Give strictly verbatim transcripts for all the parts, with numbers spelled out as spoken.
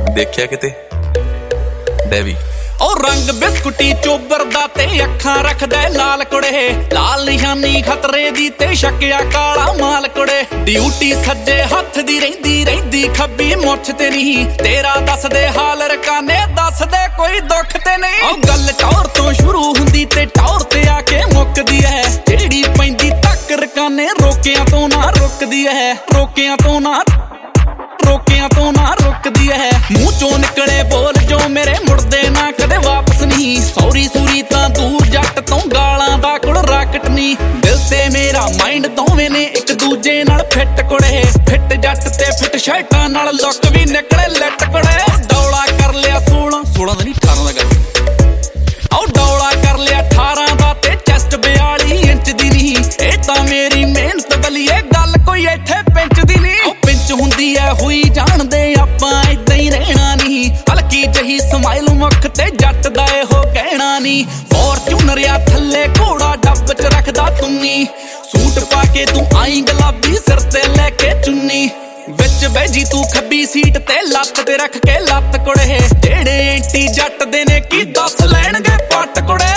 ਦੇਖਿਆ ਕਿਤੇ ਡੈਵੀ ਉਹ ਰੰਗ ਬਿਸਕੁਟੀ ਚੋਬਰ ਦਾ ਤੇ ਅੱਖਾਂ ਰੱਖਦਾ ਲਾਲ ਕੁੜੇ, ਲਾਲ ਨਿਸ਼ਾਨੀ ਖਤਰੇ ਦੀ ਤੇ ਸ਼ੱਕਿਆ ਕਾਲਾ ਮਾਲ ਕੁੜੇ। ਡਿਊਟੀ ਸੱਜੇ ਹੱਥ ਦੀ ਰਹਿੰਦੀ ਰਹਿੰਦੀ ਖੱਬੀ ਮੁੱਛ ਤੇ ਨਹੀਂ, ਤੇਰਾ ਦੱਸਦੇ ਹਾਲ ਰਕਾਨੇ ਦੱਸਦੇ ਕੋਈ ਦੁੱਖ ਤੇ ਨਹੀਂ। ਉਹ ਗੱਲ ਟੌਰ ਤੋਂ ਸ਼ੁਰੂ ਹੁੰਦੀ ਤੇ ਟੌਰ ਤੇ ਆ ਕੇ ਮੁੱਕਦੀ ਐ, ਜਿਹੜੀ ਪੈਂਦੀ ਤੱਕ ਰਕਾਨੇ ਰੋਕਿਆਂ ਤੋਂ ਨਾ ਰੁਕਦੀ ਐ, ਰੋਕਿਆਂ ਤੋਂ ਨਾ ਰੋਕਿਆਂ ਤੋਂ ਨਾ ਰੁਕਦੀ ਐ। ਮੂੰਹ ਚੋਂ ਨਿਕਲੇ ਬੋਲ ਜੋ ਮੇਰੇ ਮੁੜਦੇ ਨਾ ਕਦੇ ਵਾਪਸ ਨਹੀਂ, ਸੌਰੀ ਸੂਰੀ ਤਾਂ ਦੂਰ ਜੱਟ ਤੋਂ ਗਾਲਾਂ ਦਾ ਕੁੜ ਰਾਕਟ ਨਹੀਂ। ਦਿਲ ਤੇ ਮੇਰਾ ਮਾਈਂਡ ਦੋਵੇਂ ਨੇ ਇੱਕ ਦੂਜੇ ਨਾਲ ਫਿੱਟ ਕੁੜੇ, ਫਿੱਟ ਜੱਟ ਤੇ ਫਿੱਟ ਸ਼ਰਟਾਂ ਨਾਲ ਲੁੱਕ ਵੀ ਨਿਕਲੇ ਲੱਟ ਕੁੜੇ। ਡੌਲਾ ਕਰ ਲਿਆ ਸੋਲਾਂ ਸੋਲਾਂ ਦਾ ਨਹੀਂ ਅਠਾਰਾਂ ਦਾ ਗੱਲ, ਆਓ ਡੌਲਾ ਕਰ ਲਿਆ ਅਠਾਰਾਂ ਦਾ ਤੇ ਚੈਸਟ ਬਿਆਲੀ ਇੰਚ ਦੀ ਨਹੀਂ। ਇਹ ਤਾਂ ਮੇਰੀ ਮਿਹਨਤ ਬਲੀਏ ਗੱਲ ਕੋਈ ਇੱਥੇ ਪਿੰਚ ਦੀ ਨਹੀਂ। ਹੁੰਦੀ ਐ ਹੋਈ ਜਾਣਦੇ ਆਪਾਂ ਏਦਾਂ ਹੀ ਰਹਿਣਾ ਨਹੀਂ, ਹਲਕੀ ਜਹੀ ਸਮਾਈਲ ਮੁੱਖ ਤੇ ਜੱਟ ਦਾ ਇਹੋ ਕਹਿਣਾ ਨਹੀਂ। ਫੋਰਚੂਨਰ ਆ ਥੱਲੇ ਘੋੜਾ ਡੱਬ ਚ ਰੱਖਦਾ ਤੁੰਨੀ, ਸੂਟ ਪਾ ਕੇ ਤੂੰ ਆਈ ਗੁਲਾਬੀ ਸਿਰ ਤੇ ਲੈ ਕੇ ਚੁੰਨੀ। ਵਿੱਚ ਬੈਜੀ ਤੂੰ ਖੱਬੀ ਸੀਟ ਤੇ ਲੱਤ ਤੇ ਰੱਖ ਕੇ ਲੱਤ ਕੁੜੇ, ਜਿਹੜੇ ਐਂਟੀ ਜੱਟ ਦੇ ਨੇ ਕੀ ਦੱਸ ਲੈਣਗੇ ਪੱਟ ਕੁੜੇ।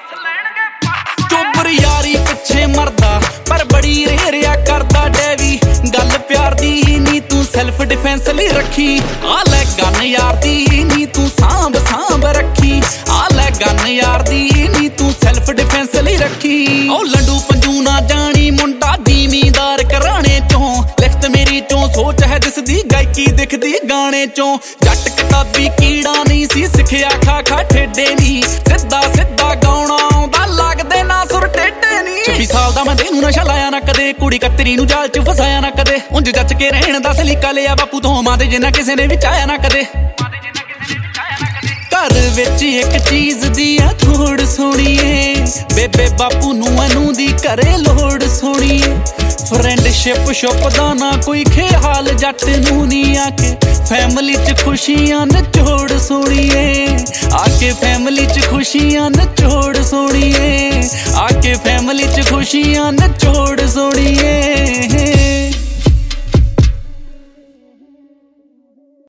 ਚੋਬਰ ਯਾਰੀ ਪਿੱਛੇ ਮਰਦਾ ਪਰ ਬੜੀ ਰੇਰਿਆ ਕਰਦਾ ਡੈਵੀ, ਗੱਲ ਪਿਆਰ ਦੀ ਨੀ ਤੂੰ ਸੈਲਫ ਡਿਫੈਂਸ ਲਈ ਰੱਖੀ। ਆ ਲੈ ਗਨ ਯਾਰ ਦੀ ਨੀ ਤੂੰ ਸਾਂਭ ਸਾਂਭ ਰੱਖੀ, ਆ ਲੈ ਗਨ ਯਾਰ ਦੀ ਨੀ ਤੂੰ ਸੈਲਫ ਡਿਫੈਂਸ ਲਈ ਰੱਖੀ। ਉਹ ਲੰਡੂ ਪੰਜੂ ਨਾ ਜਾਣੀ ਮੁੰਡਾ ਦੀਮੀਦਾਰ ਘਰਾਣੇ ਚੋਂ, ਲਿਖਤ ਮੇਰੀ ਚੋਂ ਸੋਚ ਹੈ ਦਿਸਦੀ ਗਾਇਕੀ ਦਿਖਦੀ ਗਾਣੇ ਚੋਂ। ਜੱਟ ਕਿਤਾਬੀ ਕੀੜਾ ਨਹੀਂ ਸੀ ਸਿੱਖਿਆ ਖਾ ਖਾ ਠੇਡੇ ਨਹੀਂ, ਸਿੱਧਾ ਸਿੱਧਾ ਗਾਉਣਾ ਆਉਂਦਾ ਲੱਗਦੇ ਨਾ ਸੁਰ ਟੇਢੇ ਨਹੀਂ। ਛੱਬੀ ਸਾਲ ਦਾ ਮੈਂ ਦੇ ਨੂੰ ਨਸ਼ਾ ਲਾਇਆ ਨਾ ਕਦੇ, ਕੁੜੀ ਕਤਰੀ ਨੂੰ ਜਾਲ ਚ ਫਸਾਇਆ ਨਾ ਕਦੇ, ਉਂਝ ਜੱਚ ਕੇ ਰਹਿਣ ਦਾ ਸਲੀਕਾ ਲਿਆ ਬਾਪੂ ਤੋਂ ਮਾਂ ਦੇ ਜਿੰਨਾ ਕਿਸੇ ਨੇ ਵਿੱਚ ਆਇਆ ਨਾ ਕਦੇ। ਘਰ ਵਿੱਚ ਇੱਕ ਚੀਜ਼ ਦੀ ਆ ਥੋੜ ਸੋਣੀਏ, ਬੇਬੇ ਬਾਪੂ ਨੂੰ ਅਨੂ ਦੀ ਘਰੇ ਲੋੜ ਸੋਣੀਏ। ਫਰੈਂਡਸ਼ਿਪ ਸ਼ੁਪ ਦਾ ਨਾ ਕੋਈ ਖਿਆਲ ਜੱਟ ਨੂੰ ਨੀ, ਆ ਕੇ ਫੈਮਲੀ ਚ ਖੁਸ਼ੀਆਂ ਨਚੋੜ ਸੋਣੀਏ, ਆ ਕੇ ਫੈਮਲੀ ਚ ਖੁਸ਼ੀਆਂ ਨਚੋੜ ਸੋਣੀਏ, ਆ ਕੇ ਫੈਮਲੀ ਚ ਖੁਸ਼ੀਆਂ ਨਚੋੜ ਸੋਣੀਏ।